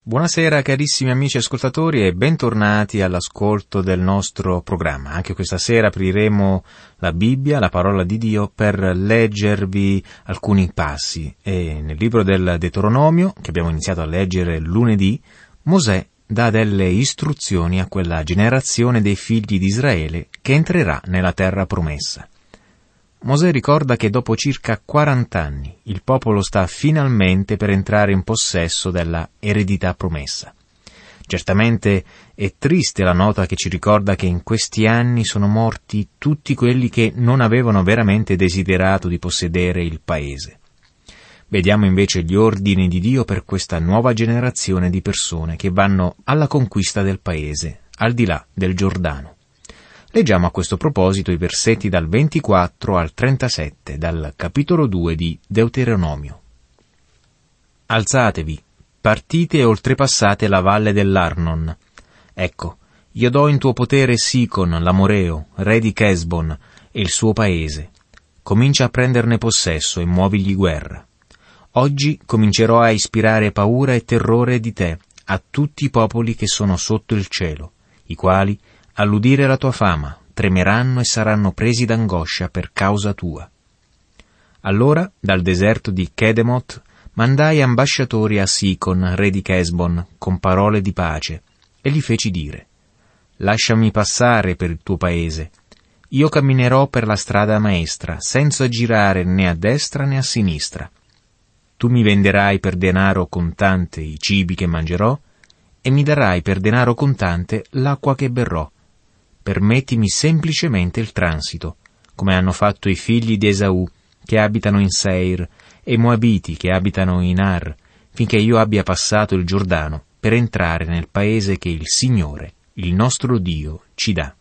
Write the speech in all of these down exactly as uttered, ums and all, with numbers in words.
Buonasera carissimi amici ascoltatori e bentornati all'ascolto del nostro programma. Anche questa sera apriremo la Bibbia, la parola di Dio, per leggervi alcuni passi. E nel libro del Deuteronomio, che abbiamo iniziato a leggere lunedì, Mosè dà delle istruzioni a quella generazione dei figli di Israele che entrerà nella terra promessa. Mosè ricorda che dopo circa quaranta anni il popolo sta finalmente per entrare in possesso della eredità promessa. Certamente è triste la nota che ci ricorda che in questi anni sono morti tutti quelli che non avevano veramente desiderato di possedere il paese. Vediamo invece gli ordini di Dio per questa nuova generazione di persone che vanno alla conquista del paese, al di là del Giordano. Leggiamo a questo proposito i versetti dal ventiquattro al trentasette, dal capitolo due di Deuteronomio. Alzatevi, partite e oltrepassate la valle dell'Arnon. Ecco, io do in tuo potere Sicon, l'Amoreo, re di Chesbon, e il suo paese. Comincia a prenderne possesso e muovigli guerra. Oggi comincerò a ispirare paura e terrore di te a tutti i popoli che sono sotto il cielo, i quali, all'udire la tua fama, tremeranno e saranno presi d'angoscia per causa tua. Allora, dal deserto di Kedemoth, mandai ambasciatori a Sicon, re di Chesbon, con parole di pace, e gli feci dire: lasciami passare per il tuo paese. Io camminerò per la strada maestra, senza girare né a destra né a sinistra. Tu mi venderai per denaro contante i cibi che mangerò, e mi darai per denaro contante l'acqua che berrò. Permettimi semplicemente il transito, come hanno fatto i figli di Esaù, che abitano in Seir, e i Moabiti, che abitano in Ar, finché io abbia passato il Giordano, per entrare nel paese che il Signore, il nostro Dio, ci dà.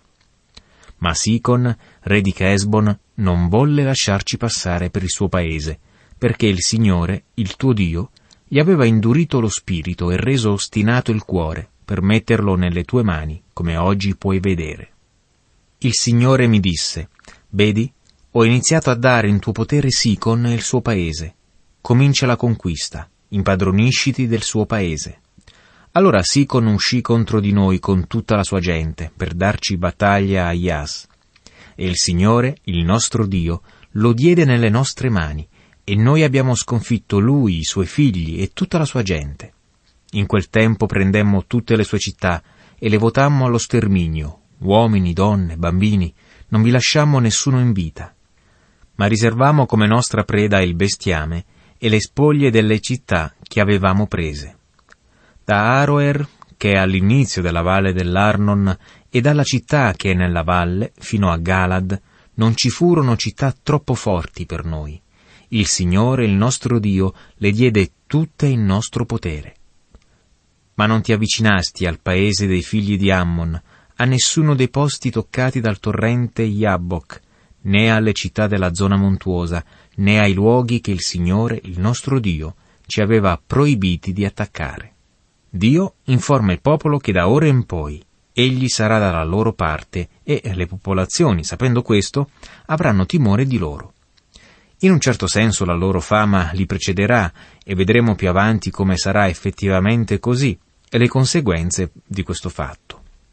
Ma Sicon, re di Chesbon, non volle lasciarci passare per il suo paese, perché il Signore, il tuo Dio, gli aveva indurito lo spirito e reso ostinato il cuore, per metterlo nelle tue mani, come oggi puoi vedere. Il Signore mi disse: vedi, ho iniziato a dare in tuo potere Sicon e il suo paese. Comincia la conquista, impadronisciti del suo paese. Allora Sicon uscì contro di noi con tutta la sua gente, per darci battaglia a Ias. E il Signore, il nostro Dio, lo diede nelle nostre mani, e noi abbiamo sconfitto lui, i suoi figli e tutta la sua gente. In quel tempo prendemmo tutte le sue città e le votammo allo sterminio, uomini, donne, bambini, non vi lasciammo nessuno in vita. Ma riservammo come nostra preda il bestiame e le spoglie delle città che avevamo prese. Da Aroer, che è all'inizio della valle dell'Arnon, e dalla città che è nella valle, fino a Galad, non ci furono città troppo forti per noi. Il Signore, il nostro Dio, le diede tutte in nostro potere. Ma non ti avvicinasti al paese dei figli di Ammon, a nessuno dei posti toccati dal torrente Jabbok, né alle città della zona montuosa, né ai luoghi che il Signore, il nostro Dio, ci aveva proibiti di attaccare. Dio informa il popolo che da ora in poi egli sarà dalla loro parte e le popolazioni, sapendo questo, avranno timore di loro. In un certo senso la loro fama li precederà e vedremo più avanti come sarà effettivamente così e le conseguenze di questo fatto.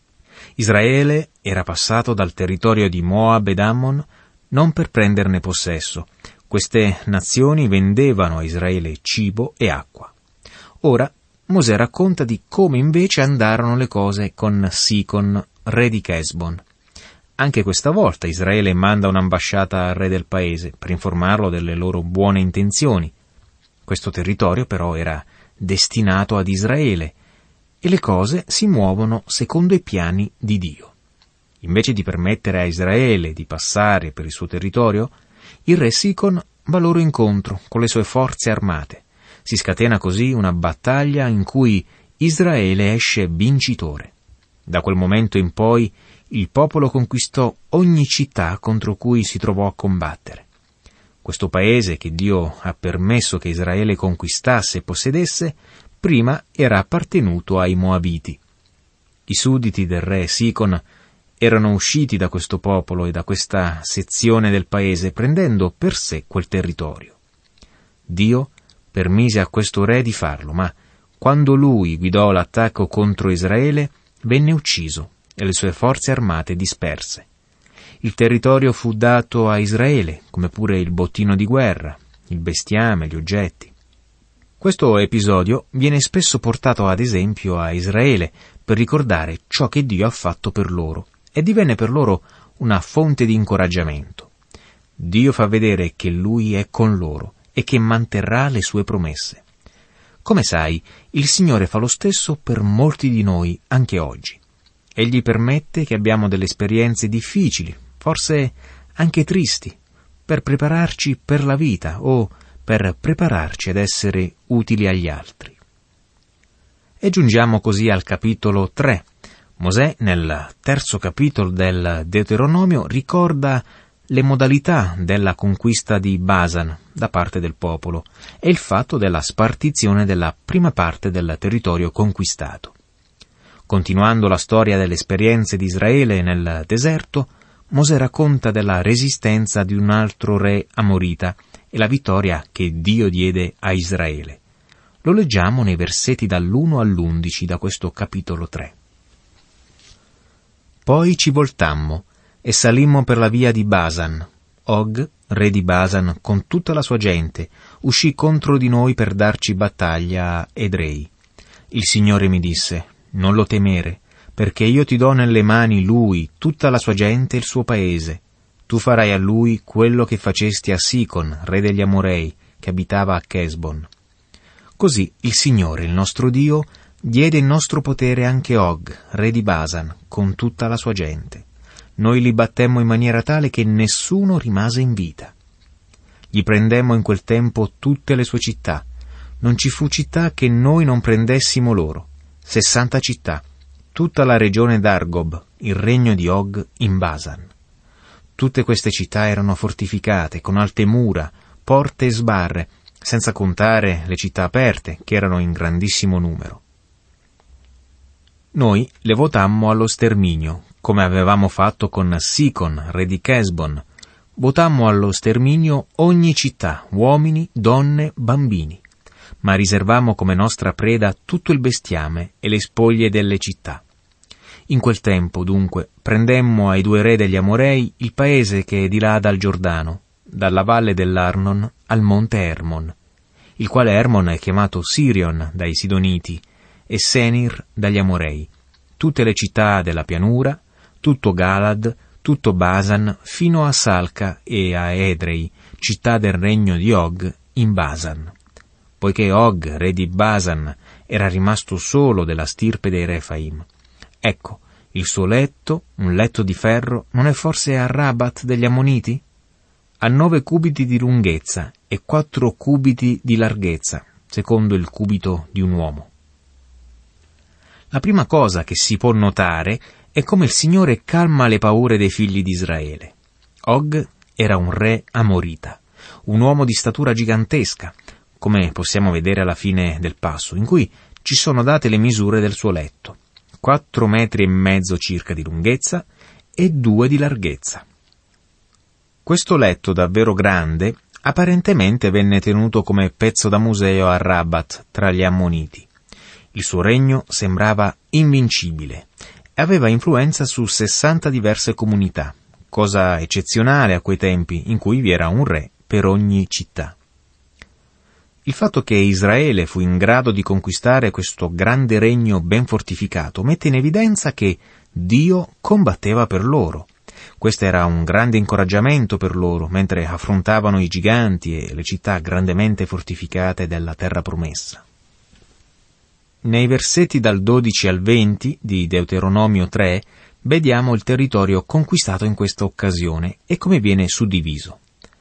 Israele era passato dal territorio di Moab ed Ammon non per prenderne possesso. Queste nazioni vendevano a Israele cibo e acqua. Ora Mosè racconta di come invece andarono le cose con Sicon, re di Chesbon. Anche questa volta Israele manda un'ambasciata al re del paese per informarlo delle loro buone intenzioni. Questo territorio però era destinato ad Israele e le cose si muovono secondo i piani di Dio. Invece di permettere a Israele di passare per il suo territorio, il re Sicon va loro incontro con le sue forze armate. Si scatena così una battaglia in cui Israele esce vincitore. Da quel momento in poi il popolo conquistò ogni città contro cui si trovò a combattere. Questo paese che Dio ha permesso che Israele conquistasse e possedesse, prima era appartenuto ai Moabiti. I sudditi del re Sicon erano usciti da questo popolo e da questa sezione del paese, prendendo per sé quel territorio. Dio permise a questo re di farlo, ma quando lui guidò l'attacco contro Israele, venne ucciso e le sue forze armate disperse. Il territorio fu dato a Israele, come pure il bottino di guerra, il bestiame, gli oggetti. Questo episodio viene spesso portato ad esempio a Israele per ricordare ciò che Dio ha fatto per loro e divenne per loro una fonte di incoraggiamento. Dio fa vedere che Lui è con loro e che manterrà le sue promesse. Come sai, il Signore fa lo stesso per molti di noi anche oggi. Egli permette che abbiamo delle esperienze difficili, forse anche tristi, per prepararci per la vita o per prepararci ad essere utili agli altri. E giungiamo così al capitolo tre. Mosè, nel terzo capitolo del Deuteronomio, ricorda le modalità della conquista di Basan da parte del popolo e il fatto della spartizione della prima parte del territorio conquistato. Continuando la storia delle esperienze di Israele nel deserto, Mosè racconta della resistenza di un altro re amorita e la vittoria che Dio diede a Israele. Lo leggiamo nei versetti dall'uno all'undici da questo capitolo tre. Poi ci voltammo e salimmo per la via di Basan. Og, re di Basan, con tutta la sua gente, uscì contro di noi per darci battaglia a Edrei. Il Signore mi disse: non lo temere, perché io ti do nelle mani lui, tutta la sua gente e il suo paese. Tu farai a lui quello che facesti a Sicon, re degli Amorei, che abitava a Chesbon. Così il Signore, il nostro Dio, diede in nostro potere anche Og, re di Basan, con tutta la sua gente. Noi li battemmo in maniera tale che nessuno rimase in vita. Gli prendemmo in quel tempo tutte le sue città. Non ci fu città che noi non prendessimo loro. Sessanta città, tutta la regione d'Argob, il regno di Og in Basan. Tutte queste città erano fortificate, con alte mura, porte e sbarre, senza contare le città aperte, che erano in grandissimo numero. Noi le votammo allo sterminio, come avevamo fatto con Sicon, re di Chesbon. Votammo allo sterminio ogni città, uomini, donne, bambini, ma riservammo come nostra preda tutto il bestiame e le spoglie delle città. In quel tempo, dunque, prendemmo ai due re degli Amorei il paese che è di là dal Giordano, dalla valle dell'Arnon al monte Hermon, il quale Hermon è chiamato Sirion dai Sidoniti e Senir dagli Amorei, tutte le città della pianura, tutto Galad, tutto Basan, fino a Salca e a Edrei, città del regno di Og in Basan. Poiché Og, re di Basan, era rimasto solo della stirpe dei Refaim. Ecco, il suo letto, un letto di ferro, non è forse a Rabat degli Ammoniti? Ha nove cubiti di lunghezza e quattro cubiti di larghezza, secondo il cubito di un uomo. La prima cosa che si può notare è come il Signore calma le paure dei figli di Israele. Og era un re amorita, un uomo di statura gigantesca, come possiamo vedere alla fine del passo, in cui ci sono date le misure del suo letto. Quattro metri e mezzo circa di lunghezza e due di larghezza. Questo letto davvero grande apparentemente venne tenuto come pezzo da museo a Rabat tra gli Ammoniti. Il suo regno sembrava invincibile e aveva influenza su sessanta diverse comunità, cosa eccezionale a quei tempi in cui vi era un re per ogni città. Il fatto che Israele fu in grado di conquistare questo grande regno ben fortificato mette in evidenza che Dio combatteva per loro. Questo era un grande incoraggiamento per loro mentre affrontavano i giganti e le città grandemente fortificate della terra promessa. Nei versetti dal dodici al venti di Deuteronomio tre vediamo il territorio conquistato in questa occasione e come viene suddiviso.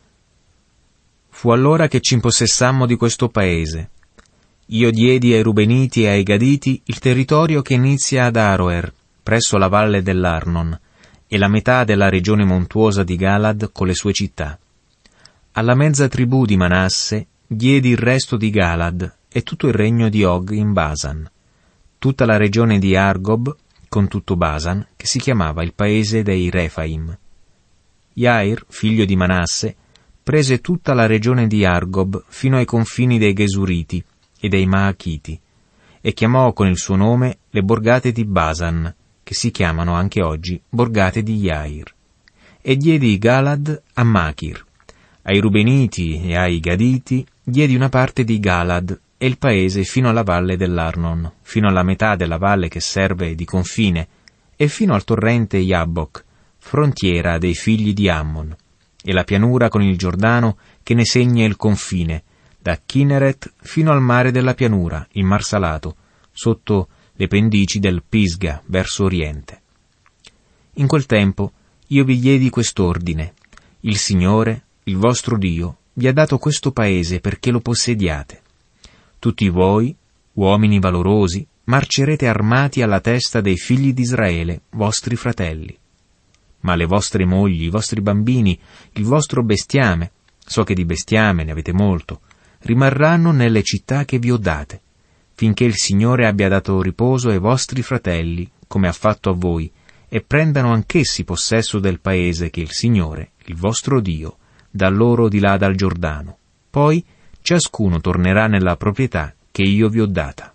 Fu allora che ci impossessammo di questo paese. Io diedi ai Rubeniti e ai Gaditi il territorio che inizia ad Aroer, presso la valle dell'Arnon, e la metà della regione montuosa di Galad con le sue città. Alla mezza tribù di Manasse diedi il resto di Galad e tutto il regno di Og in Basan, tutta la regione di Argob con tutto Basan, che si chiamava il paese dei Refaim. Jair, figlio di Manasse, prese tutta la regione di Argob fino ai confini dei Gesuriti e dei Maachiti, e chiamò con il suo nome le borgate di Basan, che si chiamano anche oggi borgate di Jair. E diedi Galad a Machir. Ai Rubeniti e ai Gaditi diedi una parte di Galad e il paese fino alla valle dell'Arnon, fino alla metà della valle che serve di confine, e fino al torrente Jabbok, frontiera dei figli di Ammon, e la pianura con il Giordano che ne segna il confine, da Kinneret fino al mare della pianura, il Mar Salato, sotto le pendici del Pisga, verso oriente. In quel tempo io vi diedi quest'ordine: il Signore, il vostro Dio, vi ha dato questo paese perché lo possediate. Tutti voi, uomini valorosi, marcerete armati alla testa dei figli di Israele, vostri fratelli. Ma le vostre mogli, i vostri bambini, il vostro bestiame, so che di bestiame ne avete molto, rimarranno nelle città che vi ho date, finché il Signore abbia dato riposo ai vostri fratelli, come ha fatto a voi, e prendano anch'essi possesso del paese che il Signore, il vostro Dio, dà loro di là dal Giordano. Poi ciascuno tornerà nella proprietà che io vi ho data.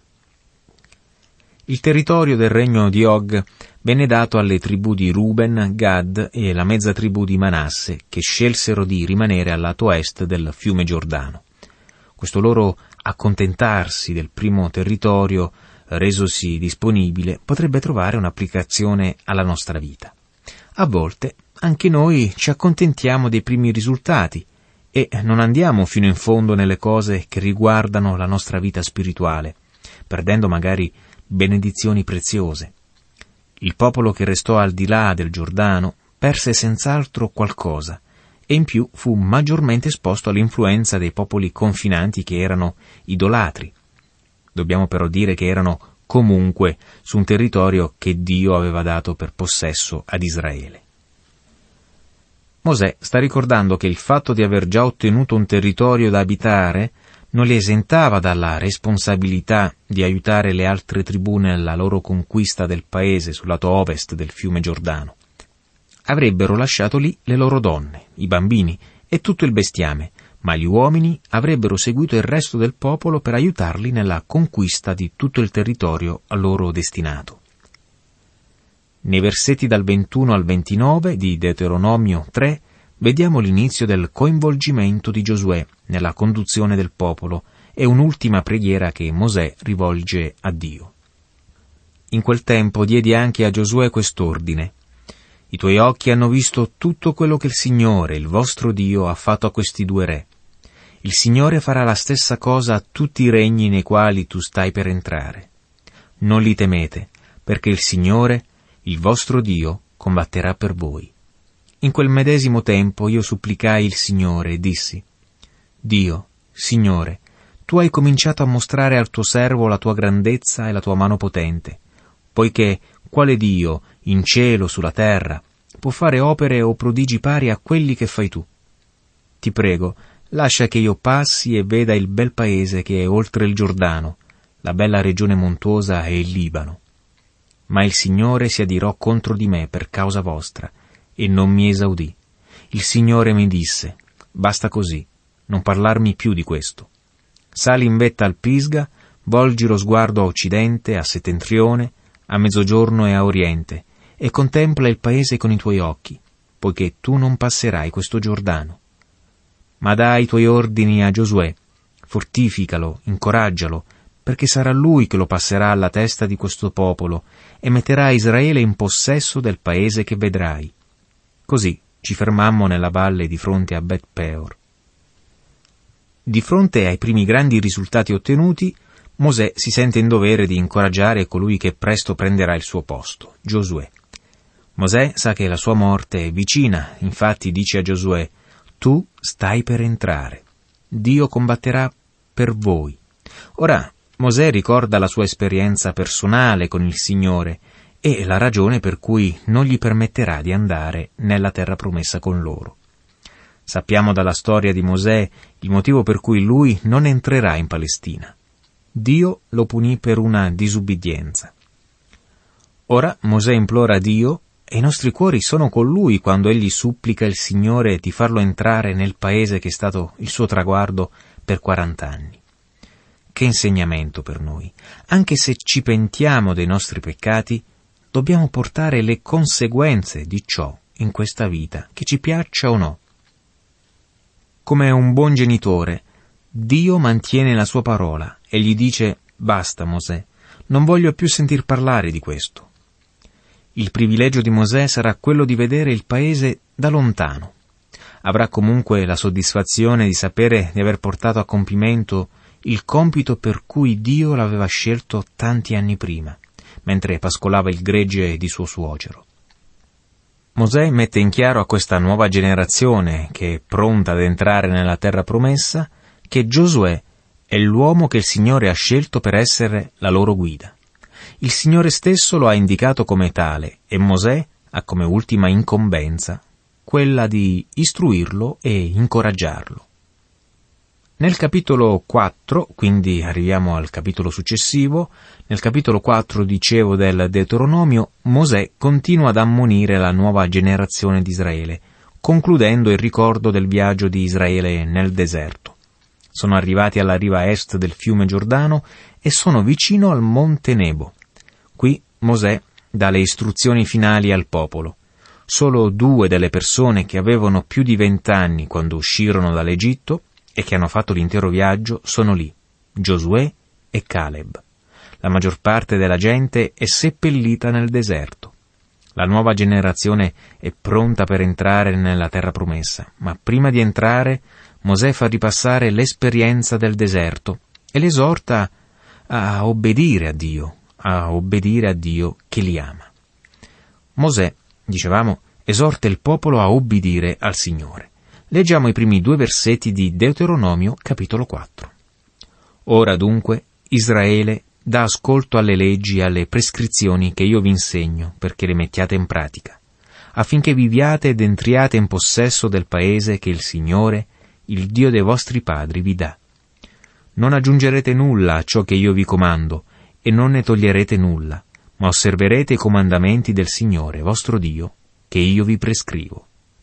Il territorio del regno di Og venne dato alle tribù di Ruben, Gad e la mezza tribù di Manasse, che scelsero di rimanere al lato est del fiume Giordano. Questo loro accontentarsi del primo territorio resosi disponibile potrebbe trovare un'applicazione alla nostra vita. A volte anche noi ci accontentiamo dei primi risultati e non andiamo fino in fondo nelle cose che riguardano la nostra vita spirituale, perdendo magari benedizioni preziose. Il popolo che restò al di là del Giordano perse senz'altro qualcosa, e in più fu maggiormente esposto all'influenza dei popoli confinanti che erano idolatri. Dobbiamo però dire che erano comunque su un territorio che Dio aveva dato per possesso ad Israele. Mosè sta ricordando che il fatto di aver già ottenuto un territorio da abitare non li esentava dalla responsabilità di aiutare le altre tribù nella loro conquista del paese sul lato ovest del fiume Giordano. Avrebbero lasciato lì le loro donne, i bambini e tutto il bestiame, ma gli uomini avrebbero seguito il resto del popolo per aiutarli nella conquista di tutto il territorio a loro destinato. Nei versetti dal ventuno al ventinove di Deuteronomio tre vediamo l'inizio del coinvolgimento di Giosuè nella conduzione del popolo e un'ultima preghiera che Mosè rivolge a Dio. In quel tempo diedi anche a Giosuè quest'ordine: i tuoi occhi hanno visto tutto quello che il Signore, il vostro Dio, ha fatto a questi due re. Il Signore farà la stessa cosa a tutti i regni nei quali tu stai per entrare. Non li temete, perché il Signore, il vostro Dio, combatterà per voi. In quel medesimo tempo io supplicai il Signore e dissi: Dio, Signore, tu hai cominciato a mostrare al tuo servo la tua grandezza e la tua mano potente, poiché quale Dio, in cielo, sulla terra, può fare opere o prodigi pari a quelli che fai tu? Ti prego, lascia che io passi e veda il bel paese che è oltre il Giordano, la bella regione montuosa e il Libano. Ma il Signore si adirò contro di me per causa vostra, e non mi esaudì. Il Signore mi disse: basta così, non parlarmi più di questo. Sali in vetta al Pisga, volgi lo sguardo a occidente, a settentrione, a mezzogiorno e a oriente, e contempla il paese con i tuoi occhi, poiché tu non passerai questo Giordano. Ma dai i tuoi ordini a Giosuè, fortificalo, incoraggialo, perché sarà lui che lo passerà alla testa di questo popolo e metterà Israele in possesso del paese che vedrai. Così ci fermammo nella valle di fronte a Bet Peor. Di fronte ai primi grandi risultati ottenuti, Mosè si sente in dovere di incoraggiare colui che presto prenderà il suo posto, Giosuè. Mosè sa che la sua morte è vicina, infatti dice a Giosuè: tu stai per entrare. Dio combatterà per voi. Ora, Mosè ricorda la sua esperienza personale con il Signore e la ragione per cui non gli permetterà di andare nella terra promessa con loro. Sappiamo dalla storia di Mosè il motivo per cui lui non entrerà in Palestina. Dio lo punì per una disubbidienza. Ora Mosè implora Dio e i nostri cuori sono con lui quando egli supplica il Signore di farlo entrare nel paese che è stato il suo traguardo per quarant'anni. che insegnamento per noi. Anche se ci pentiamo dei nostri peccati, dobbiamo portare le conseguenze di ciò in questa vita, che ci piaccia o no. Come un buon genitore, Dio mantiene la sua parola e gli dice: basta, Mosè, non voglio più sentir parlare di questo. Il privilegio di Mosè sarà quello di vedere il paese da lontano. Avrà comunque la soddisfazione di sapere di aver portato a compimento il compito per cui Dio l'aveva scelto tanti anni prima, mentre pascolava il gregge di suo suocero. Mosè mette in chiaro a questa nuova generazione, che è pronta ad entrare nella terra promessa, che Giosuè è l'uomo che il Signore ha scelto per essere la loro guida. Il Signore stesso lo ha indicato come tale e Mosè ha come ultima incombenza quella di istruirlo e incoraggiarlo. Nel capitolo quattro, quindi arriviamo al capitolo successivo, nel capitolo quattro, dicevo, del Deuteronomio, Mosè continua ad ammonire la nuova generazione di Israele, concludendo il ricordo del viaggio di Israele nel deserto. Sono arrivati alla riva est del fiume Giordano e sono vicino al Monte Nebo. Qui Mosè dà le istruzioni finali al popolo. Solo due delle persone che avevano più di vent'anni quando uscirono dall'Egitto e che hanno fatto l'intero viaggio sono lì, Giosuè e Caleb. La maggior parte della gente è seppellita nel deserto. La nuova generazione è pronta per entrare nella terra promessa, ma prima di entrare Mosè fa ripassare l'esperienza del deserto e l'esorta a obbedire a Dio, a obbedire a Dio che li ama. Mosè, dicevamo, esorta il popolo a obbedire al Signore. Leggiamo i primi due versetti di Deuteronomio, capitolo quattro. Ora dunque, Israele, dà ascolto alle leggi e alle prescrizioni che io vi insegno, perché le mettiate in pratica, affinché viviate ed entriate in possesso del paese che il Signore, il Dio dei vostri padri, vi dà. Non aggiungerete nulla a ciò che io vi comando, e non ne toglierete nulla, ma osserverete i comandamenti del Signore, vostro Dio, che io vi prescrivo.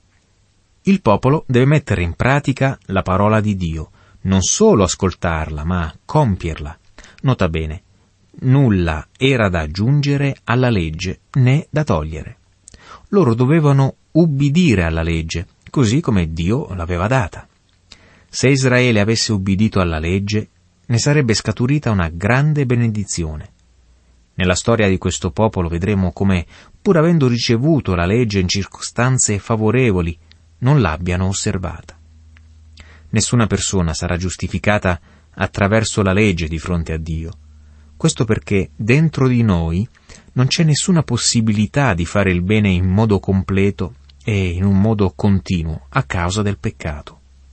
Il popolo deve mettere in pratica la parola di Dio, non solo ascoltarla, ma compierla. Nota bene, nulla era da aggiungere alla legge né da togliere. Loro dovevano ubbidire alla legge, così come Dio l'aveva data. Se Israele avesse ubbidito alla legge, ne sarebbe scaturita una grande benedizione. Nella storia di questo popolo vedremo come, pur avendo ricevuto la legge in circostanze favorevoli, non l'abbiano osservata. Nessuna persona sarà giustificata attraverso la legge di fronte a Dio. Questo perché dentro di noi non c'è nessuna possibilità di fare il bene in modo completo e in un modo continuo a causa del peccato.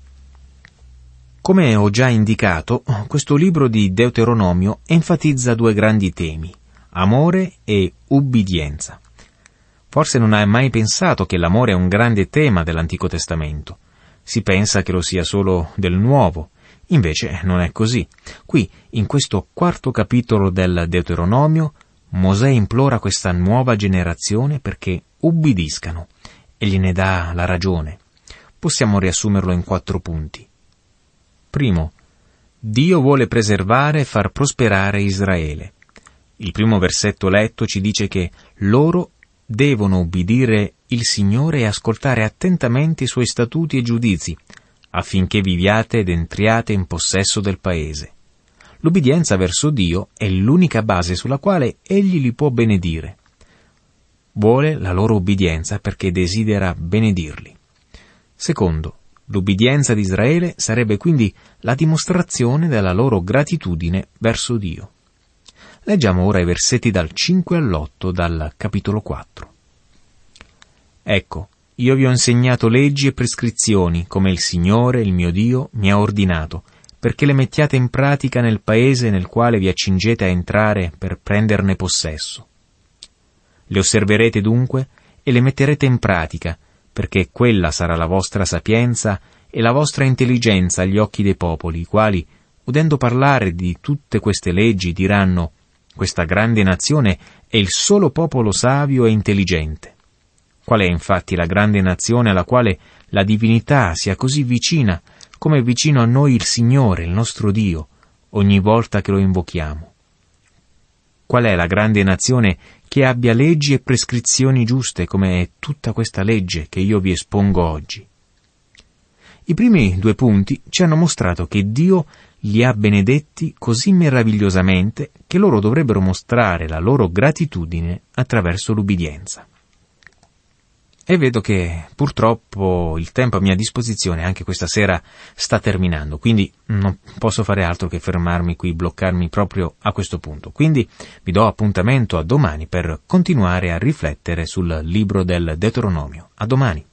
Come ho già indicato, questo libro di Deuteronomio enfatizza due grandi temi: amore e ubbidienza. Forse non hai mai pensato che l'amore è un grande tema dell'Antico Testamento. Si pensa che lo sia solo del Nuovo. Invece non è così. Qui, in questo quarto capitolo del Deuteronomio, Mosè implora questa nuova generazione perché ubbidiscano e gliene dà la ragione. Possiamo riassumerlo in quattro punti. Primo, Dio vuole preservare e far prosperare Israele. Il primo versetto letto ci dice che loro devono ubbidire il Signore e ascoltare attentamente i Suoi statuti e giudizi, affinché viviate ed entriate in possesso del paese. L'ubbidienza verso Dio è l'unica base sulla quale Egli li può benedire. Vuole la loro ubbidienza perché desidera benedirli. Secondo, l'ubbidienza di Israele sarebbe quindi la dimostrazione della loro gratitudine verso Dio. Leggiamo ora i versetti dal cinque all'otto dal capitolo quattro. Ecco, io vi ho insegnato leggi e prescrizioni, come il Signore, il mio Dio, mi ha ordinato, perché le mettiate in pratica nel paese nel quale vi accingete a entrare per prenderne possesso. Le osserverete dunque e le metterete in pratica, perché quella sarà la vostra sapienza e la vostra intelligenza agli occhi dei popoli, i quali, udendo parlare di tutte queste leggi, diranno: questa grande nazione è il solo popolo savio e intelligente. Qual è infatti la grande nazione alla quale la divinità sia così vicina, come è vicino a noi il Signore, il nostro Dio, ogni volta che lo invochiamo? Qual è la grande nazione che abbia leggi e prescrizioni giuste come tutta questa legge che io vi espongo oggi? I primi due punti ci hanno mostrato che Dio li ha benedetti così meravigliosamente che loro dovrebbero mostrare la loro gratitudine attraverso l'ubbidienza. E vedo che purtroppo il tempo a mia disposizione anche questa sera sta terminando, quindi non posso fare altro che fermarmi qui, bloccarmi proprio a questo punto. Quindi vi do appuntamento a domani per continuare a riflettere sul libro del Deuteronomio. A domani.